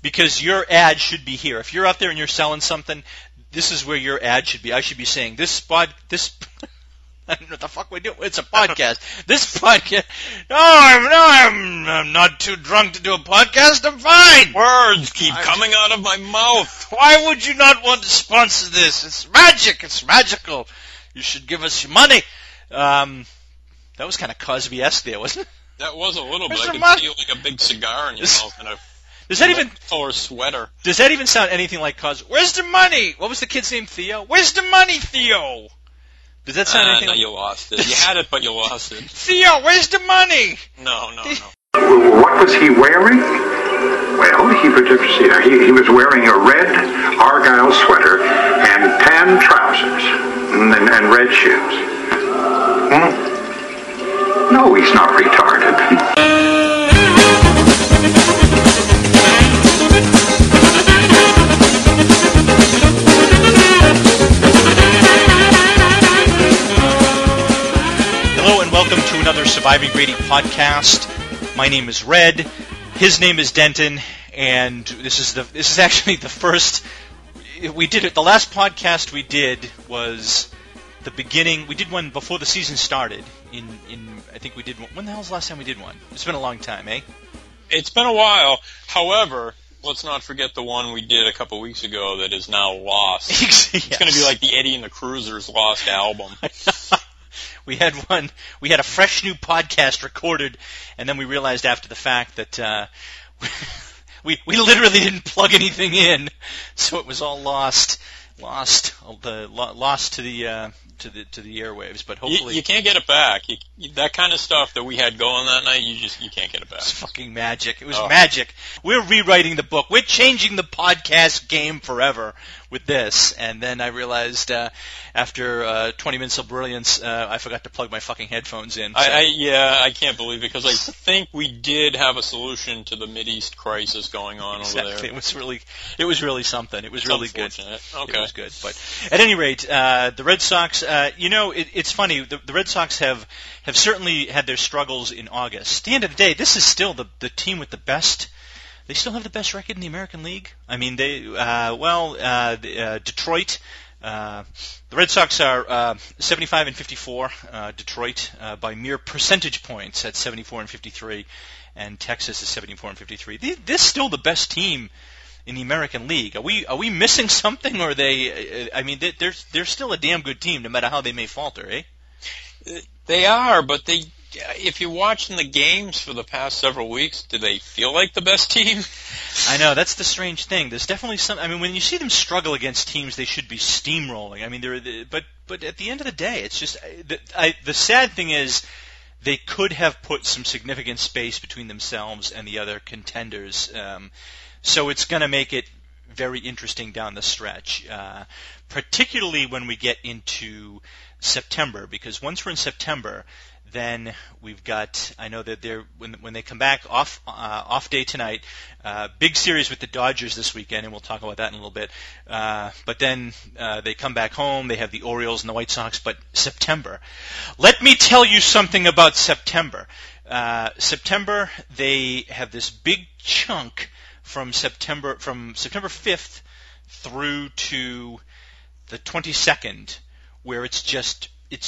because your ad should be here. If you're out there and you're selling something, this is where your ad should be. I should be saying I don't know what the fuck we do. It's a podcast. This podcast. I'm not too drunk to do a podcast. I'm fine. Words keep coming out of my mouth. Why would you not want to sponsor this? It's magic. It's magical. You should give us your money. That was kind of Cosby-esque there, wasn't it? That was a little bit. I could see like a big cigar in your mouth and a fuller sweater. Does that even sound anything like Cosby? Where's the money? What was the kid's name? Theo? Where's the money, Theo? Does that sound anything? No, you lost it. You had it, but you lost it. Theo, where's the money? No. What was he wearing? Well, he was wearing a red Argyle sweater and tan trousers and red shoes. No, he's not retarded. Welcome to another Surviving Grady podcast. My name is Red. His name is Denton, and this is actually the first we did it. The last podcast we did was the beginning. We did one before the season started. I think we did one. When the hell was the last time we did one? It's been a long time, eh? It's been a while. However, let's not forget the one we did a couple weeks ago that is now lost. Yes. It's going to be like the Eddie and the Cruisers lost album. We had a fresh new podcast recorded, and then we realized after the fact that we literally didn't plug anything in, so it was all lost to the airwaves. But hopefully you can't get it back. That kind of stuff that we had going that night, you can't get it back. It's fucking magic. It was magic. We're rewriting the book. We're changing the podcast game forever with this. And then I realized after 20 minutes of brilliance, I forgot to plug my fucking headphones in. So. I can't believe it, because I think we did have a solution to the Mideast crisis going on over there. It was really something. It was really good. Okay. It was good. But at any rate, the Red Sox, it's funny. The Red Sox have certainly had their struggles in August. At the end of the day, this is still the team with the best. They still have the best record in the American League. I mean, Detroit. The Red Sox are 75 and 54. Detroit by mere percentage points at 74 and 53, and Texas is 74 and 53. This is still the best team in the American League. Are we missing something, or are they? I mean, they're still a damn good team, no matter how they may falter, eh? They are, but if you're watching the games for the past several weeks, do they feel like the best team? I know, that's the strange thing. There's definitely some. I mean, when you see them struggle against teams they should be steamrolling. I mean, but at the end of the day, it's just the sad thing is they could have put some significant space between themselves and the other contenders. So it's going to make it very interesting down the stretch, particularly when we get into September, because once we're in September, then we've got. I know that when they come back off day tonight, big series with the Dodgers this weekend, and we'll talk about that in a little bit. But then they come back home. They have the Orioles and the White Sox. But September, let me tell you something about September. September, they have this big chunk from September 5th through to the 22nd, where it's just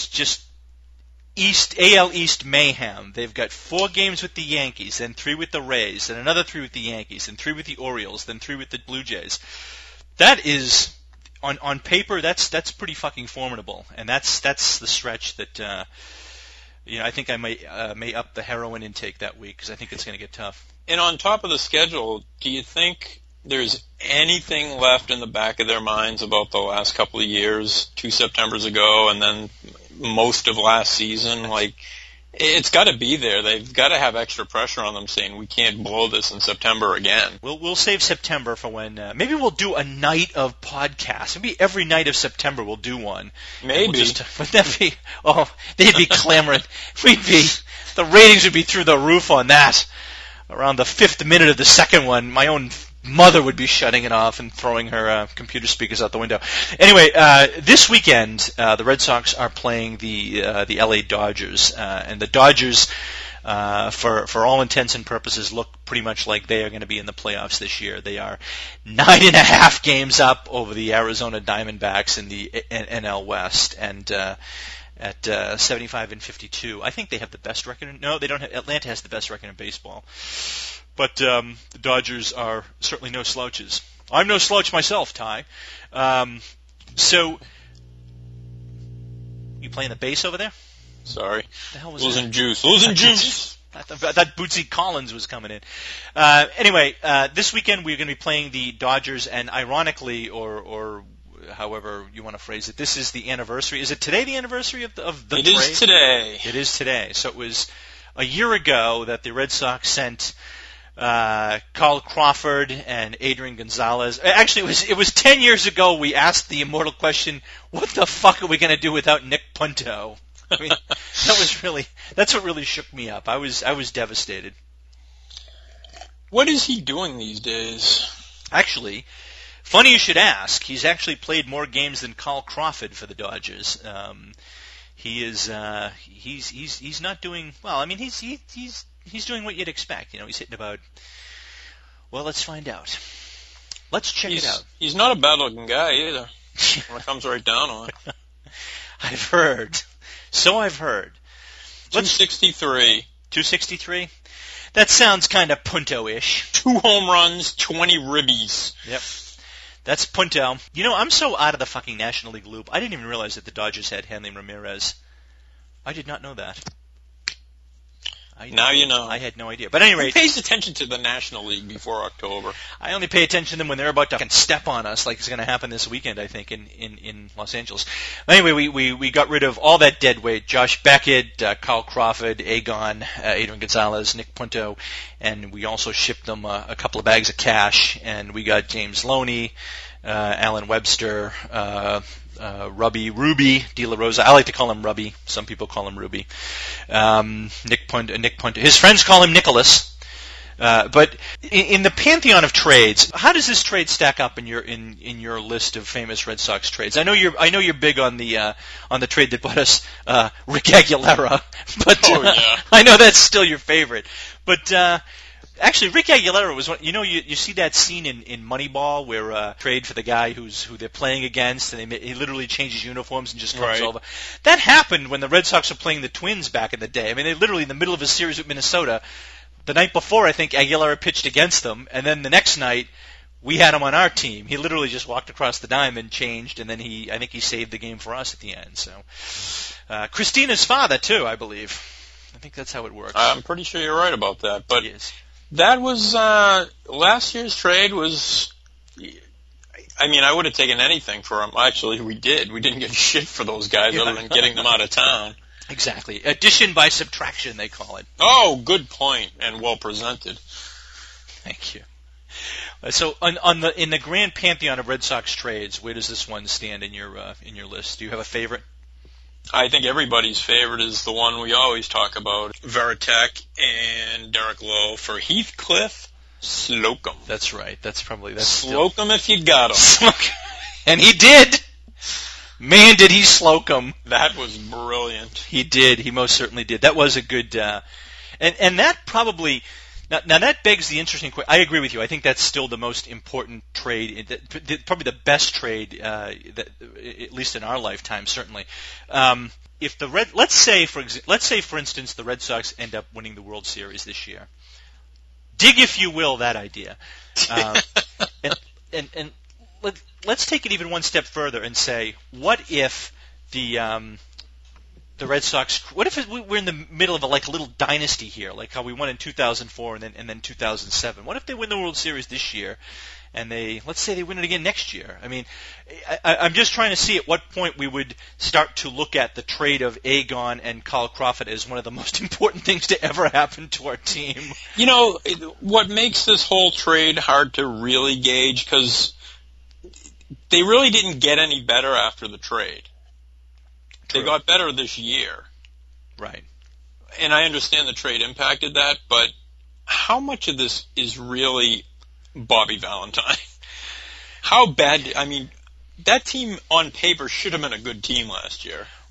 AL East mayhem. They've got 4 games with the Yankees, then 3 with the Rays, then another 3 with the Yankees, then 3 with the Orioles, then 3 with the Blue Jays. That is, on paper, that's pretty fucking formidable, and that's the stretch that I think I may up the heroin intake that week, because I think it's going to get tough. And on top of the schedule, do you think there's anything left in the back of their minds about the last couple of years, 2 Septembers ago, and then most of last season? Like, it's got to be there. They've got to have extra pressure on them, saying we can't blow this in September again. We'll save September for when maybe we'll do a night of podcasts. Maybe every night of September we'll do one. Maybe. Would that be? Oh, they'd be clamoring. The ratings would be through the roof on that. Around the 5th minute of the second one, my own mother would be shutting it off and throwing her computer speakers out the window. Anyway, this weekend, the Red Sox are playing the LA Dodgers, and the Dodgers for all intents and purposes, look pretty much like they are going to be in the playoffs this year. They are 9.5 games up over the Arizona Diamondbacks in the NL West, and at 75-52. I think they have the best record. No, they don't. Atlanta has the best record in baseball. But the Dodgers are certainly no slouches. I'm no slouch myself, Ty. So, you playing the bass over there? Sorry. The hell was Losing that? juice. Losing juice. I thought Bootsy Collins was coming in. Anyway, this weekend we're going to be playing the Dodgers, and ironically, or however you want to phrase it, this is the anniversary. Is it today the anniversary of the trade? It is today. It is today. So it was a year ago that the Red Sox sent Carl Crawford and Adrian Gonzalez. Actually, it was 10 years ago we asked the immortal question, what the fuck are we going to do without Nick Punto? I mean, that's what really shook me up. I was devastated. What is he doing these days? Actually, funny you should ask. He's actually played more games than Carl Crawford for the Dodgers. He's not doing well. I mean, he's doing what you'd expect. You know, he's hitting about. Well, let's find out. Let's check it out. He's not a bad-looking guy either. When it comes right down on it. I've heard. So I've heard. 263. 263? That sounds kind of Punto-ish. 2 home runs, 20 ribbies. Yep. That's Punto. You know, I'm so out of the fucking National League loop. I didn't even realize that the Dodgers had Hanley Ramirez. I did not know that. Now you know. I had no idea. But anyway, who pays attention to the National League before October? I only pay attention to them when they're about to step on us, like it's going to happen this weekend, I think, in Los Angeles. Anyway, we got rid of all that dead weight. Josh Beckett, Carl Crawford, Adrian Gonzalez, Nick Punto, and we also shipped them a couple of bags of cash, and we got James Loney, Alan Webster, Ruby De La Rosa. I like to call him Rubby. Some people call him Ruby. Nick Punto. His friends call him Nicholas. But in the pantheon of trades, how does this trade stack up in your list of famous Red Sox trades? I know you're big on the trade that bought us Rick Aguilera, but yeah. I know that's still your favorite. But actually, Rick Aguilera was one. You know, you see that scene in Moneyball where trade for the guy who they're playing against, and he literally changes uniforms and just comes over. That happened when the Red Sox were playing the Twins back in the day. I mean, they literally in the middle of a series with Minnesota. The night before, I think Aguilera pitched against them, and then the next night we had him on our team. He literally just walked across the diamond, changed, and then I think he saved the game for us at the end. So, Christina's father too, I believe. I think that's how it works. I'm pretty sure you're right about that, but. Yes. That was, last year's trade was, I mean, I would have taken anything for him. Actually, we did. We didn't get shit for those guys other than getting them out of town. Exactly. Addition by subtraction, they call it. Oh, good point, and well presented. Thank you. So, in the grand pantheon of Red Sox trades, where does this one stand in your list? Do you have a favorite? I think everybody's favorite is the one we always talk about, Veritek and Derek Lowe for Heathcliff Slocum. That's right. That's Slocum if you got him. And he did. Man, did he Slocum. That was brilliant. He did. He most certainly did. That was a good, and that probably. Now that begs the interesting question. I agree with you. I think that's still the most important trade, probably the best trade, that, at least in our lifetime, certainly. If let's say for instance the Red Sox end up winning the World Series this year. Dig, if you will, that idea, and let's take it even one step further and say, what if the Red Sox. What if we're in the middle of a little dynasty here, like how we won in 2004 and then 2007? What if they win the World Series this year, and let's say they win it again next year? I mean, I'm just trying to see at what point we would start to look at the trade of Agon and Carl Crawford as one of the most important things to ever happen to our team. You know, what makes this whole trade hard to really gauge, because they really didn't get any better after the trade. They got better this year. Right. And I understand the trade impacted that, but how much of this is really Bobby Valentine? How bad, I mean, that team on paper should have been a good team last year.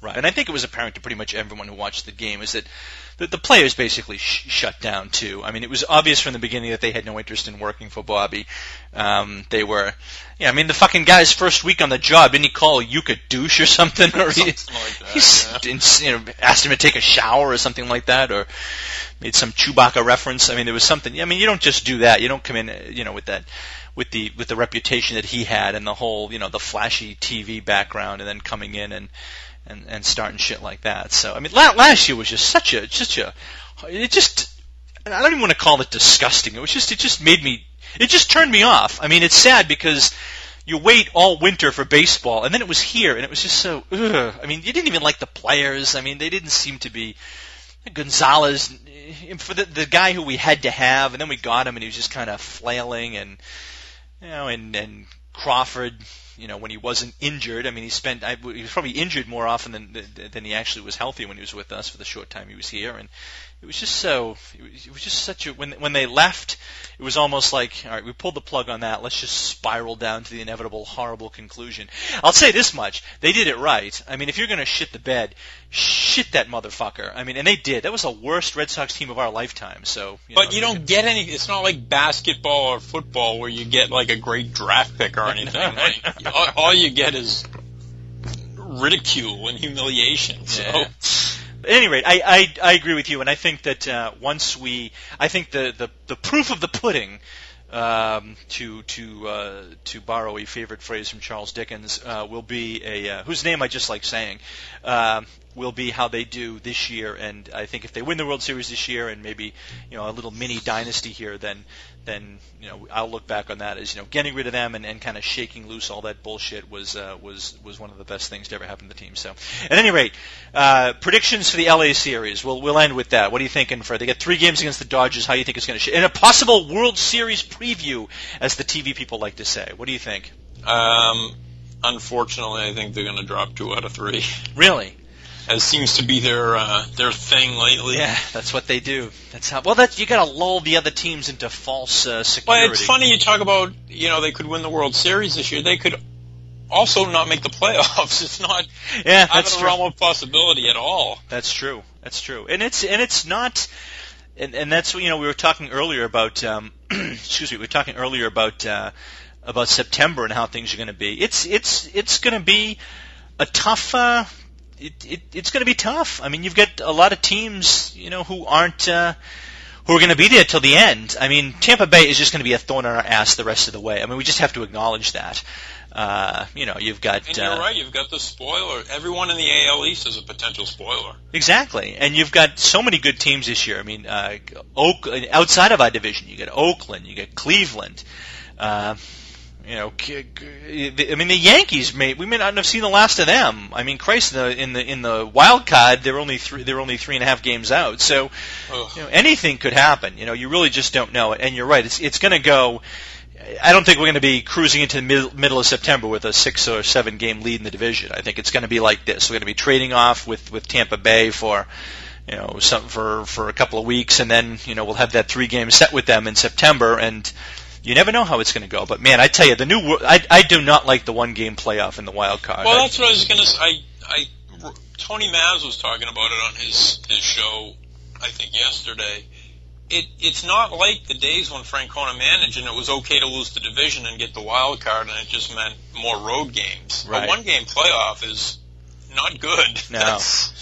Right, and I think it was apparent to pretty much everyone who watched the game is that the players basically shut down too. I mean, it was obvious from the beginning that they had no interest in working for Bobby. They were, I mean, the fucking guy's first week on the job, didn't he call Uke a douche or something? Or something like that, asked him to take a shower or something like that, or made some Chewbacca reference. I mean, there was something. I mean, you don't just do that. You don't come in, with that. With the reputation that he had and the whole, the flashy TV background, and then coming in and starting shit like that. So I mean, last year was just such a I don't even want to call it disgusting. It just turned me off. I mean, it's sad because you wait all winter for baseball, and then it was here, and it was just so. Ugh. I mean, you didn't even like the players. I mean, they didn't seem to be. Gonzalez, for the guy who we had to have, and then we got him, and he was just kind of flailing, and and Crawford, when he wasn't injured. I mean, he was probably injured more often than he actually was healthy when he was with us for the short time he was here. And it was just such a, when they left, it was almost like, all right, we pulled the plug on that. Let's just spiral down to the inevitable horrible conclusion. I'll say this much. They did it right. I mean, if you're going to shit the bed, shit that motherfucker. I mean, and they did. That was the worst Red Sox team of our lifetime. So, you don't get any. It's not like basketball or football where you get like a great draft pick or anything. All you get is ridicule and humiliation. So. Yeah. At any rate, I agree with you, and I think that I think the proof of the pudding, to borrow a favorite phrase from Charles Dickens, will be whose name I just like saying, will be how they do this year. And I think if they win the World Series this year and maybe a little mini dynasty here, then I'll look back on that as getting rid of them and kind of shaking loose all that bullshit was one of the best things to ever happen to the team. So at any rate, predictions for the LA series. We'll end with that. What are you thinking for? They got 3 games against the Dodgers. How do you think it's going to? And a possible World Series preview, as the TV people like to say. What do you think? Unfortunately, I think they're going to drop 2 out of 3. Really? As seems to be their thing lately. Yeah, that's what they do. That's how. Well, you got to lull the other teams into false security. Well, it's funny you talk about they could win the World Series this year. They could also not make the playoffs. It's not out of the realm of possibility at all. That's true. That's true. And it's not. And that's we were talking earlier about. Excuse me. We were talking earlier about September and how things are going to be. It's going to be a tough. It's going to be tough. I mean, you've got a lot of teams, who aren't, who are going to be there till the end. I mean, Tampa Bay is just going to be a thorn in our ass the rest of the way. I mean, we just have to acknowledge that. You've got. And you're right. You've got the spoiler. Everyone in the AL East is a potential spoiler. Exactly, and you've got so many good teams this year. I mean, outside of our division, you got Oakland, you got Cleveland. I mean, the Yankees we may not have seen the last of them. I mean, Christ, in the wild card, they're only 3.5 games out. So, anything could happen. You really just don't know it. And you're right. It's going to go. I don't think we're going to be cruising into the middle of September with a 6 or 7 game lead in the division. I think it's going to be like this. We're going to be trading off with Tampa Bay for for a couple of weeks, and then we'll have that 3 game set with them in September. And you never know how it's going to go. But, man, I tell you, I do not like the 1 game playoff in the wild card. Well, that's what I was going to say. Tony Maz was talking about it on his show, I think, yesterday. It's not like the days when Francona managed and it was okay to lose the division and get the wild card, and it just meant more road games. Right. A 1 game playoff is not good. No.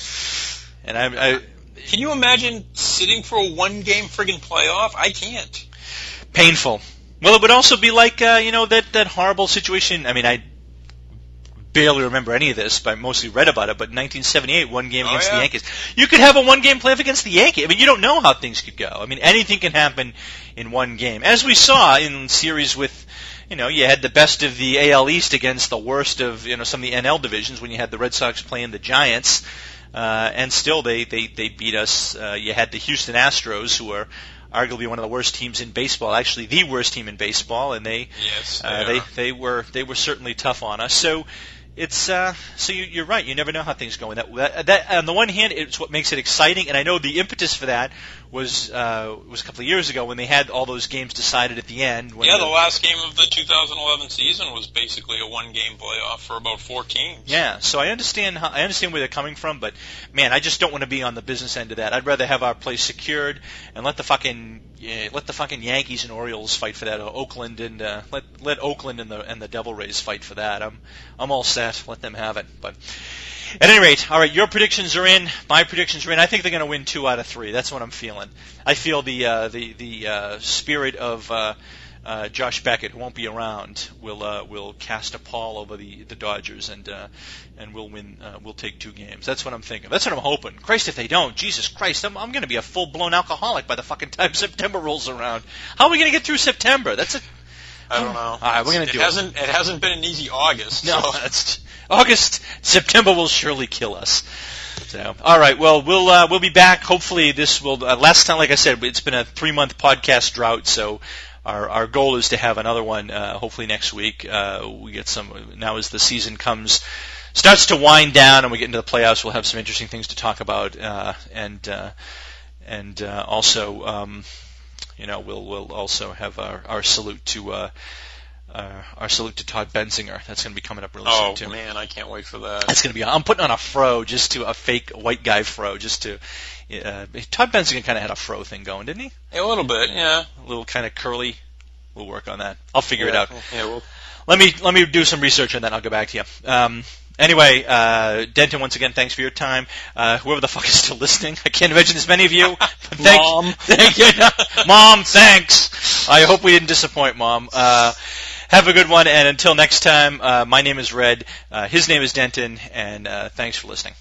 And can you imagine sitting for a 1 game friggin' playoff? I can't. Painful. Well, it would also be like, that horrible situation. I mean, I barely remember any of this, but I mostly read about it. But in 1978, 1 game against the Yankees. You could have a 1 game playoff against the Yankees. I mean, you don't know how things could go. I mean, anything can happen in 1 game. As we saw in series with, you had the best of the AL East against the worst of, some of the NL divisions when you had the Red Sox playing the Giants. And still they beat us. You had the Houston Astros, who are arguably one of the worst teams in baseball, actually the worst team in baseball, and they were certainly tough on us. So, It's so you're right. You never know how things go. And that on the one hand, it's what makes it exciting. And I know the impetus for that was a couple of years ago when they had all those games decided at the end. The last game of the 2011 season was basically a one-game playoff for about 4 teams. Yeah, so I understand where they're coming from, but man, I just don't want to be on the business end of that. I'd rather have our place secured and let the fucking Yankees and Orioles fight for that, or Oakland and let Oakland and the Devil Rays fight for that. I'm all set. Let them have it. But at any rate, all right, your predictions are in. My predictions are in. I think they're going to win 2 out of 3. That's what I'm feeling. I feel the spirit of Josh Beckett, who won't be around, will cast a pall over the Dodgers and we'll win. We'll take 2 games. That's what I'm thinking. That's what I'm hoping. Christ, if they don't, Jesus Christ, I'm going to be a full-blown alcoholic by the fucking time September rolls around. How are we going to get through September? I don't know. All right, we're going to do it. It hasn't been an easy August. No, so. that's August. September will surely kill us. So, all right. Well, we'll be back. Hopefully, this will. Last time, like I said, it's been a 3-month podcast drought. So, our goal is to have another one. Hopefully next week. We get some. Now, as the season starts to wind down, and we get into the playoffs, we'll have some interesting things to talk about. And also. We'll also have our salute to Todd Benzinger. That's going to be coming up really soon too. Oh man, I can't wait for that. That's going to be. I'm putting on a fro, a fake white guy fro, just to. Todd Benzinger kind of had a fro thing going, didn't he? A little bit, yeah. A little kind of curly. We'll work on that. I'll figure it out. Yeah, let me do some research on that. And I'll get back to you. Anyway, Denton, once again, thanks for your time. Whoever the fuck is still listening, I can't imagine there's many of you. Mom. Thank you. Mom, thanks. I hope we didn't disappoint, Mom. Have a good one, and until next time, my name is Red, his name is Denton, and thanks for listening.